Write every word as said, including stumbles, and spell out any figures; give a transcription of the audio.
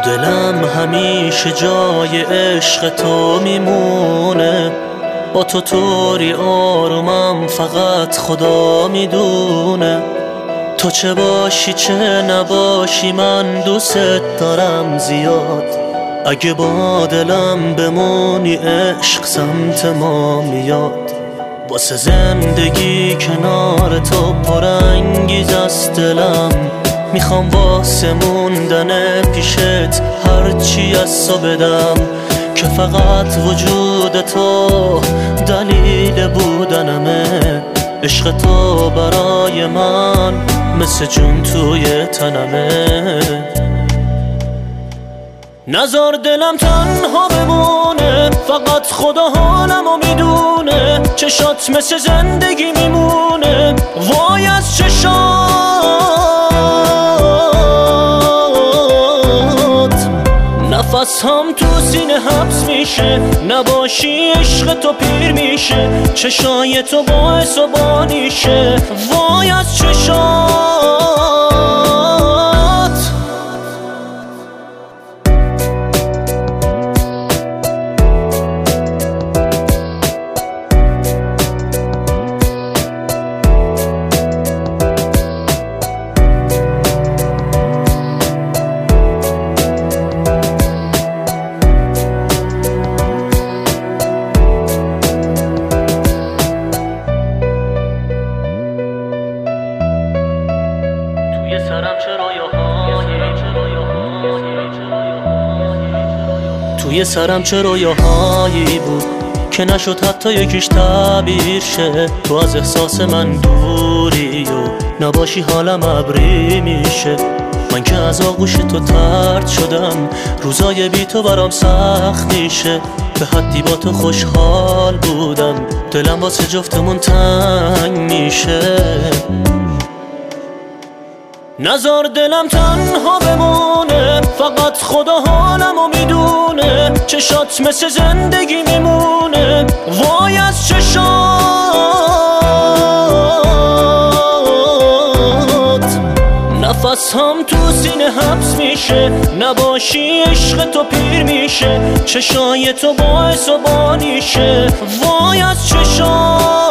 دلم همیشه جای عشق تو میمونه، با تو طوری آرومم فقط خدا میدونه. تو چه باشی چه نباشی من دوست دارم زیاد، اگه با دلم بمونی عشق سمت ما میاد. واسه زندگی کنار تو پرانگیز است دلم، میخوام واسه موندن پیشت هرچی از تو بدم، که فقط وجود تو دلیل بودنمه. عشق تو برای من مثل جون توی تنمه. نذار دلم تنها بمونه، فقط خدا حالمو میدونه. چشات مثل زندگی میمونه، وای از چشات. نفس هم تو سینه حبس میشه، نباشی عشق تو پیر میشه. چشای تو باعث و بانیشه، وای از چشات. توی سرم چه رویاهایی بود که نشد حتی یکیش تعبیر شه. تو از احساس من دوری و نباشی حالم ابری میشه. من که از آغوش تو طرد شدم، روزای بی تو برام سخت میشه. به حدی با تو خوشحال بودم، دلم واسه جفتمون تنگ میشه. نذار دلم تنها بمونه، فقط خدا حالمو میدونه. چشات مثل زندگی میمونه، وای از چشات. نفس هم تو سینه حبس میشه، نباشی عشق تو پیر میشه. چشای تو باعث و بانیشه، وای از چشات.